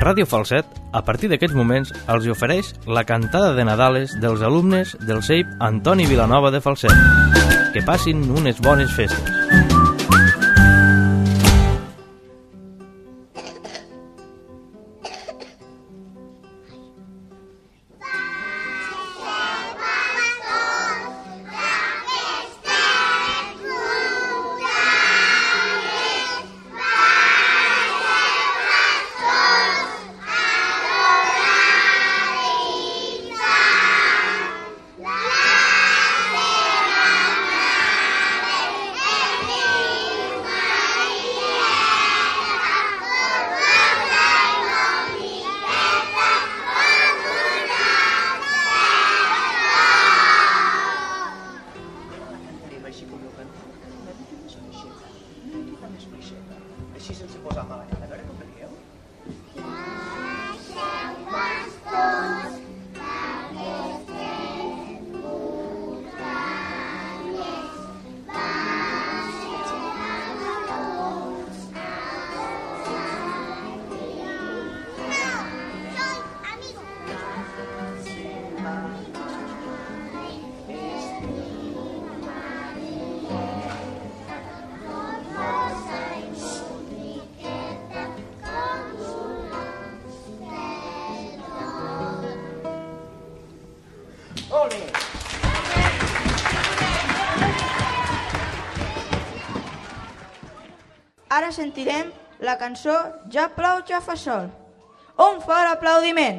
Ràdio Falset, a partir d'aquests moments, els ofereix la cantada de Nadales dels alumnes del CEIP Antoni Vilanova de Falset. Que passin unes bones festes. Ara sentirem la cançó Ja plou, ja fa sol. Un fort aplaudiment!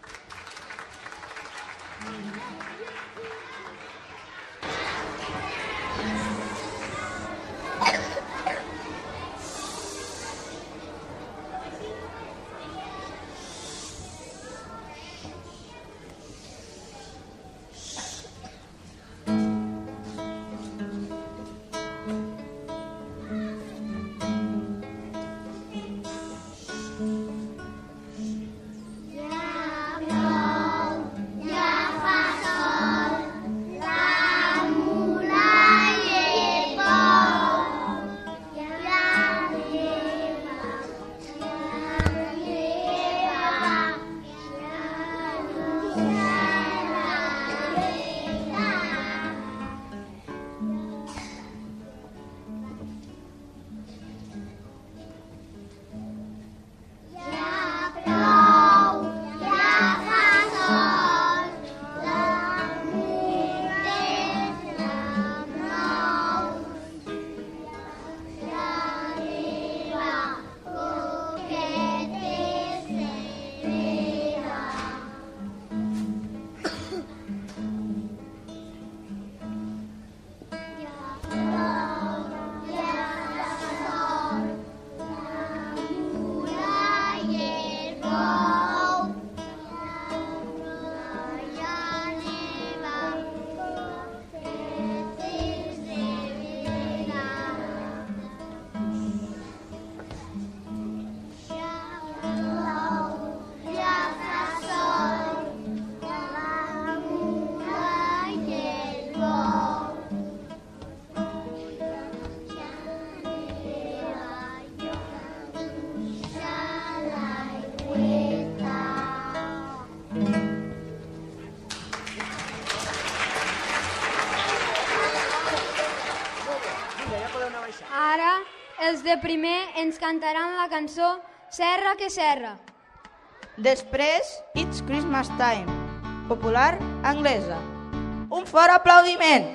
Ara els de primer ens cantaran la cançó Serra que serra. Després, It's Christmas Time, popular anglesa. Un fort aplaudiment!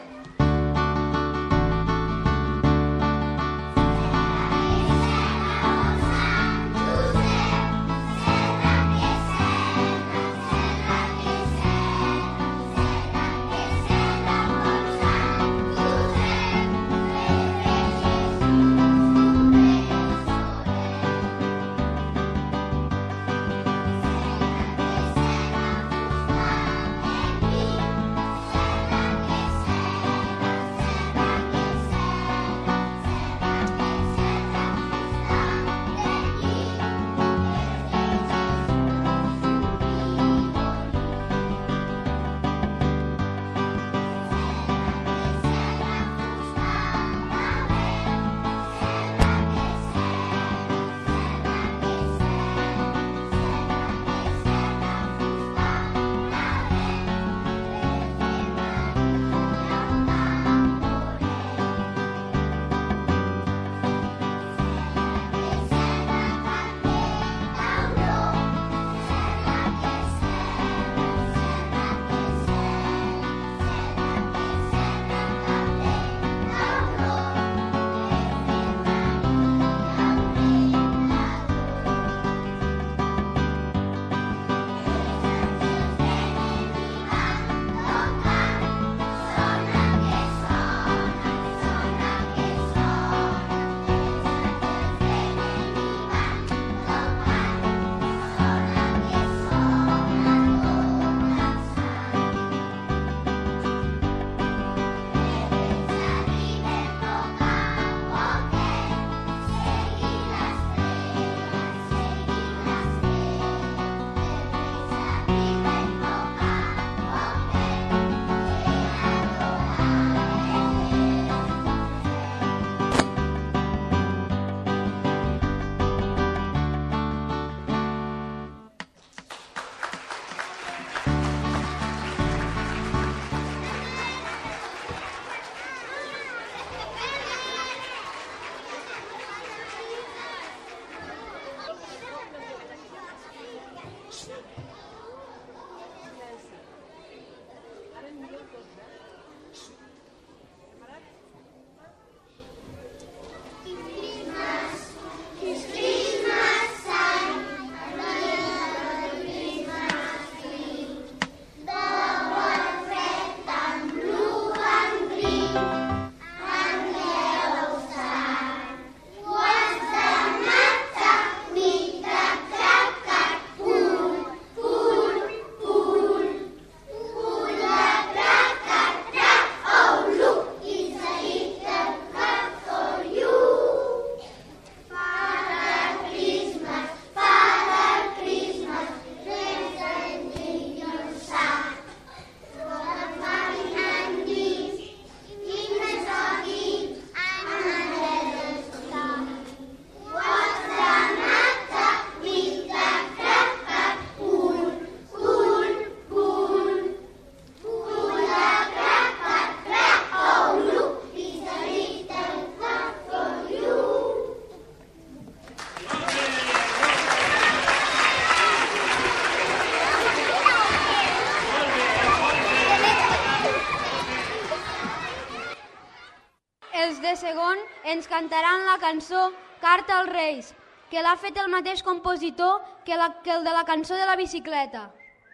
ens cantaran la cançó Carta als Reis, que l'ha fet el mateix compositor que el de la cançó de la bicicleta.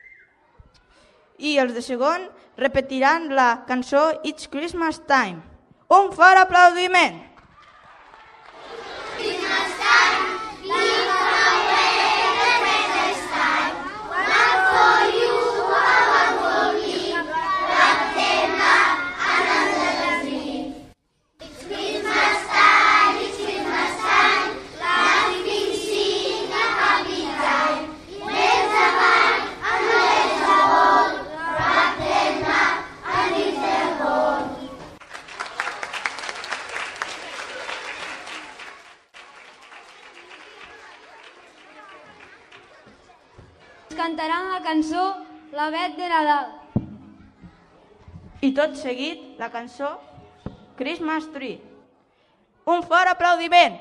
I els de segon repetiran la cançó It's Christmas Time. Un fort aplaudiment! Christmas time, live away the Christmas time. One for you, one for me, one them up, another dream. It's Christmas time, laughing, sing a happy time. Let's have fun and let's have all, wrap them up and leave them all. Cantaran la cançó La Bet de Nadal. I tot seguit la cançó Christmas Tree. Un fort aplaudiment!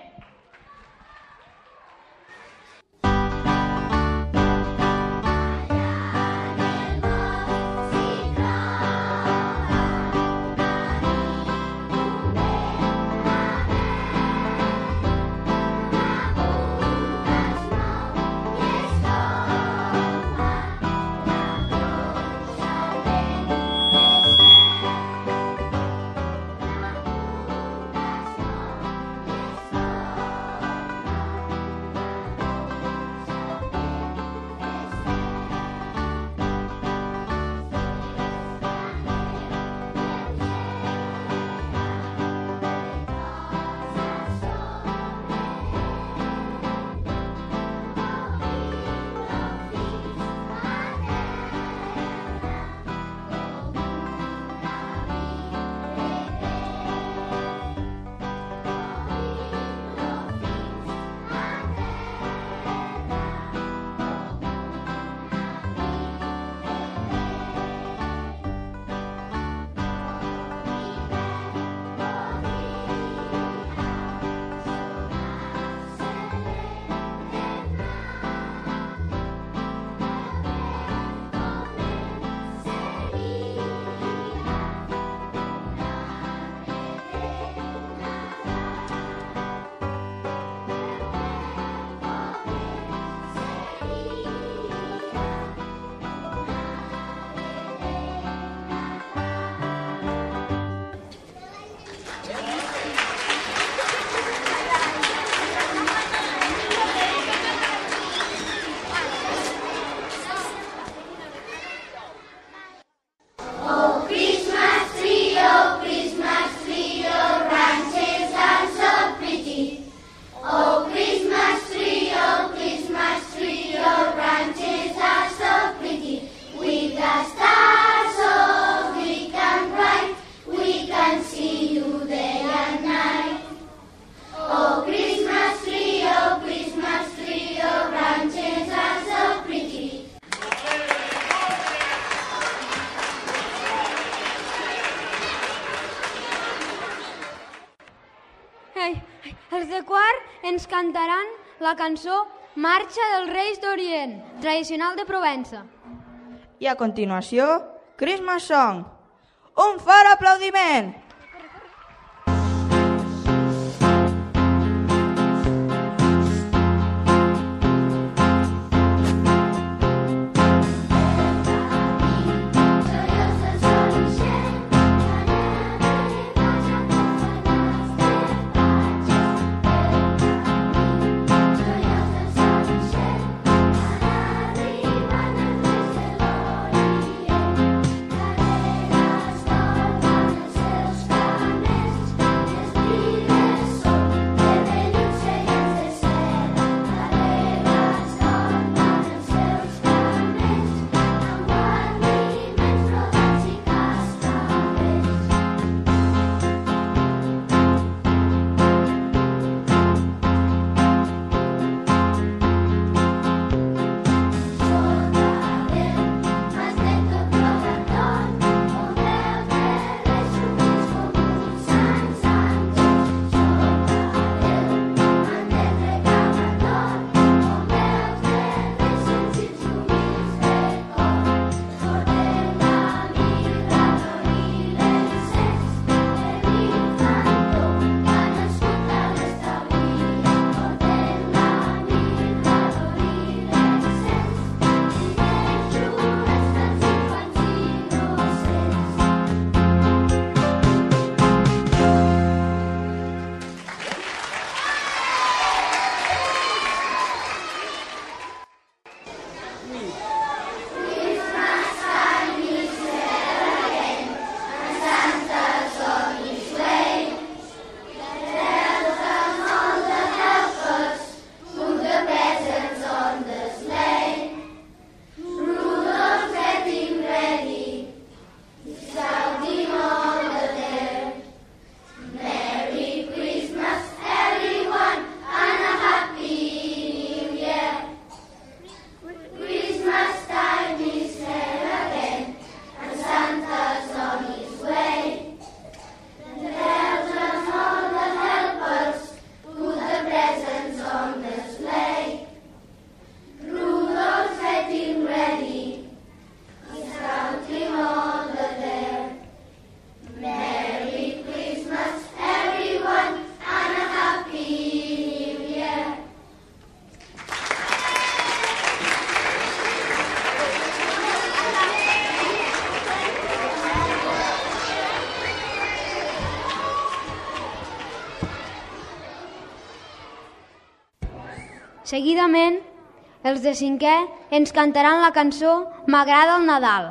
Els de quart ens cantaran la cançó Marxa dels Reis d'Orient, tradicional de Provença. I a continuació, Christmas Song. Un fort aplaudiment! Arriba Seguidament, els de 5è ens cantaran la cançó M'agrada el Nadal.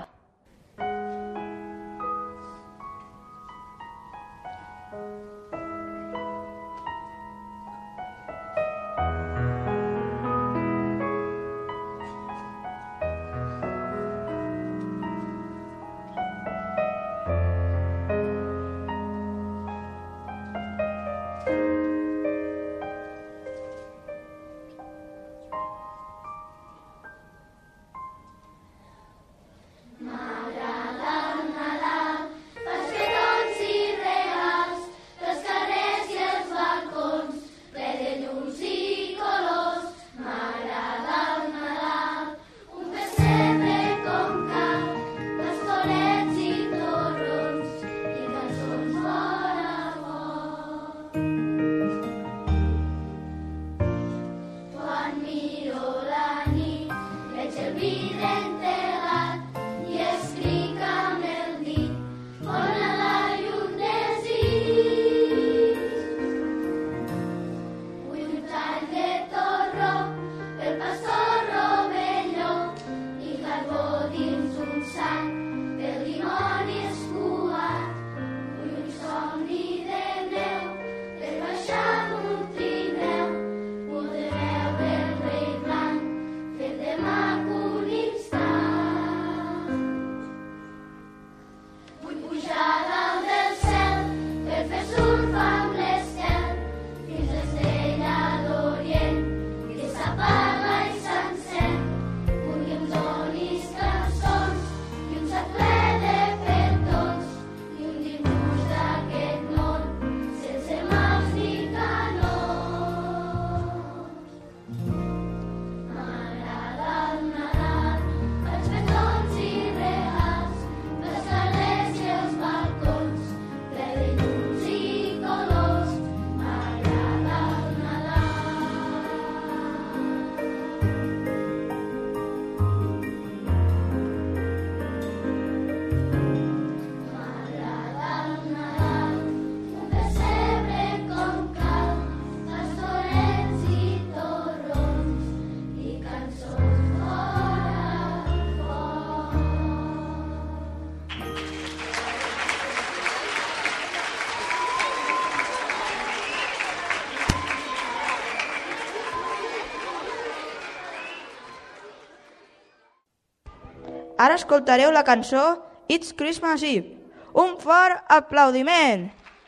Ara escoltareu la cançó It's Christmas Eve. Un fort aplaudiment!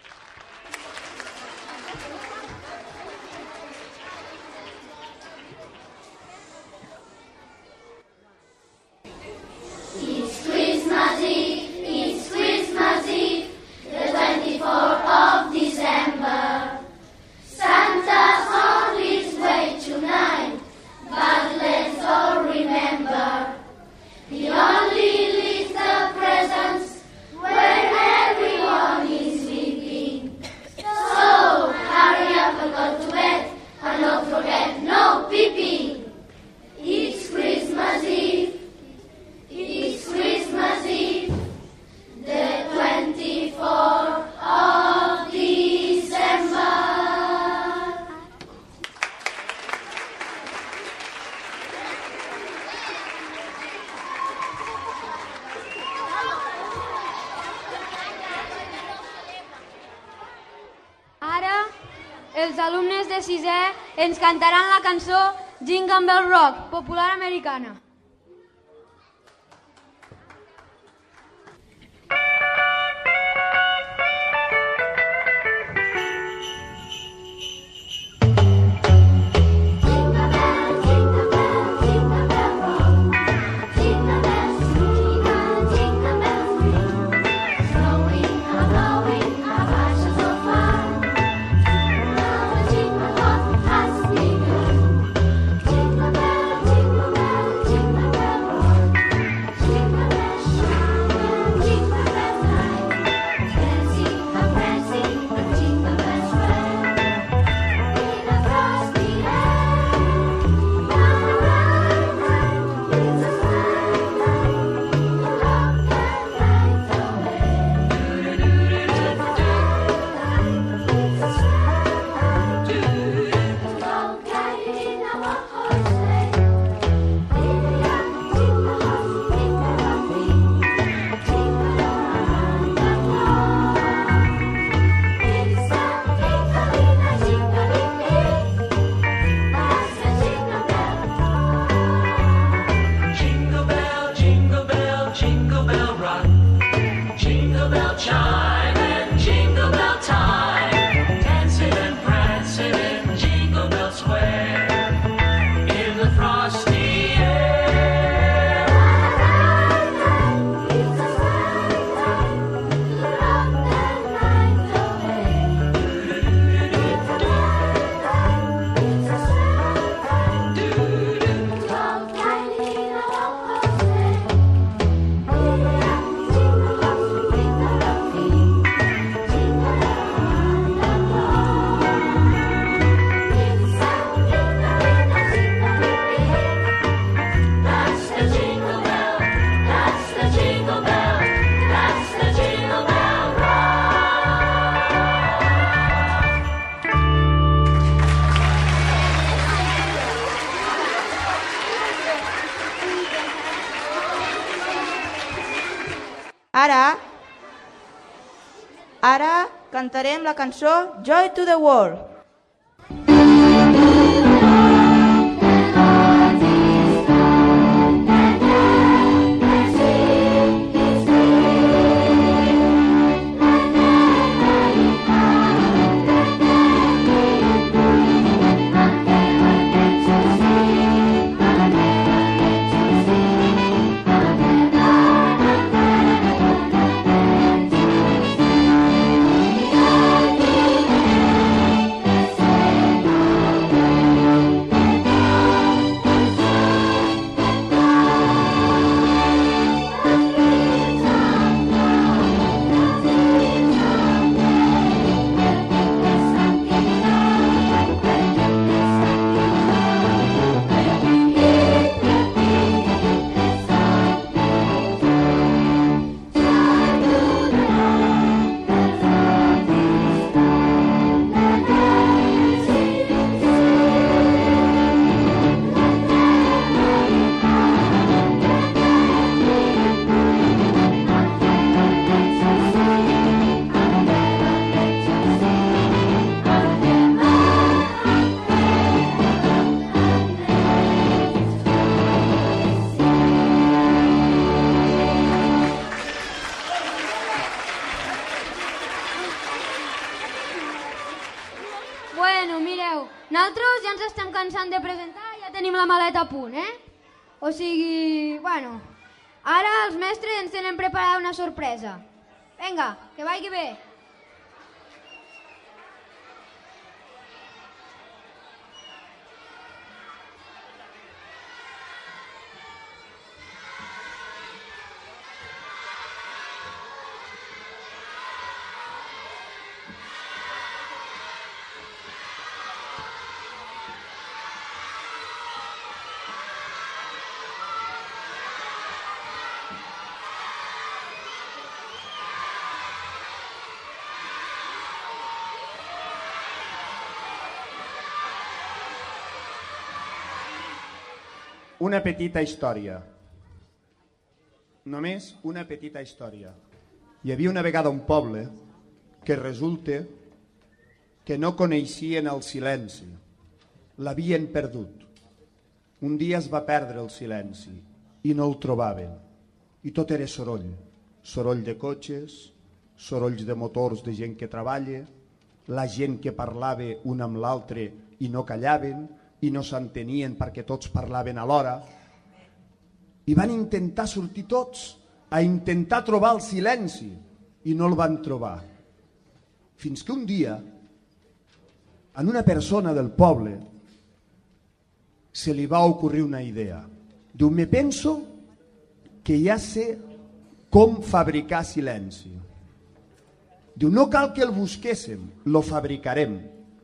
Els alumnes de 6è ens cantaran la cançó Jingle Bell Rock, popular americana. Jingle Ara cantarem la cançó Joy to the World. Bueno, mireu, nosaltres ja ens estem cansant de presentar, ja tenim la maleta a punt, O sigui, bueno, ara els mestres ens tenen preparada una sorpresa. Vinga, que vagi bé. Una petita història. Només una petita història. Hi havia una vegada un poble que resulta que no coneixien el silenci. L'havien perdut. Un dia es va perdre el silenci i no el trobaven. I tot era soroll. Soroll de cotxes, sorolls de motors de gent que treballa, la gent que parlava un amb l'altre i no callaven, i no s'entenien perquè tots parlaven alhora, i van intentar sortir tots a intentar trobar el silenci i no el van trobar. Fins que un dia, en una persona del poble, se li va ocórrer una idea. Diu, me penso que ja sé com fabricar silenci. Diu, no cal que el busquéssim, lo fabricarem.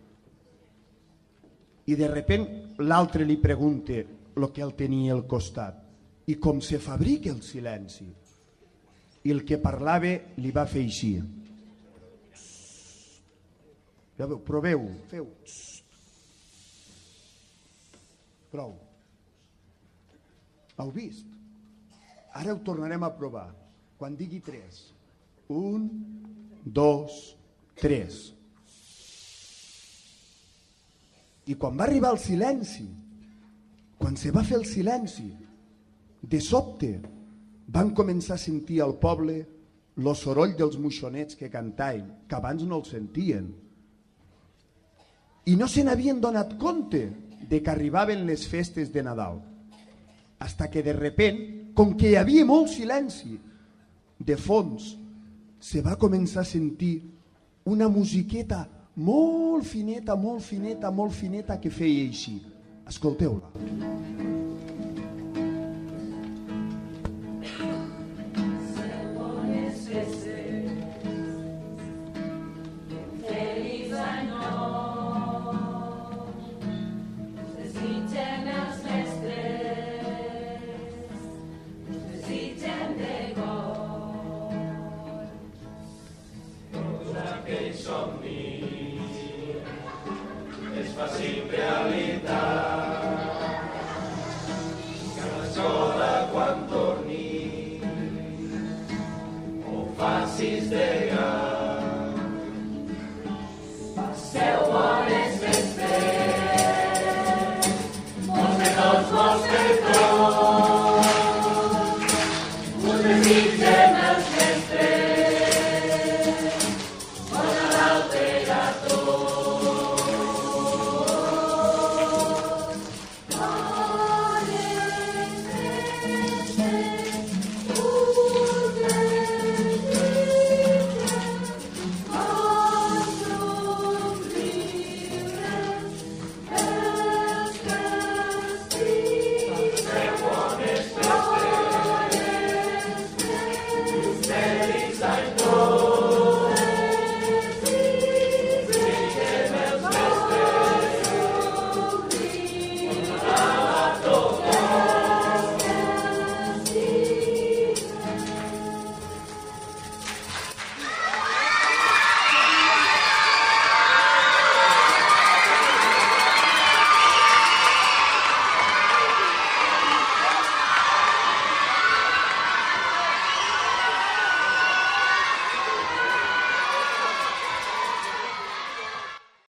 I de repent l'altre li pregunta el que el tenia al costat. I com se fabrica el silenci? I el que parlava li va fer així. Ja veu, proveu, feu. Prou. Heu vist? Ara ho tornarem a provar. Quan digui 3. 1, 2, 3. I quan va arribar el silenci, quan se va fer el silenci, de sobte van començar a sentir al poble el soroll dels moixonets que cantaven, que abans no el sentien. I no se n'havien donat compte de que arribaven les festes de Nadal. Hasta que de repent, com que hi havia molt silenci, de fons se va començar a sentir una musiqueta molt fineta, molt fineta, molt fineta, que feia així. Escolteu-la.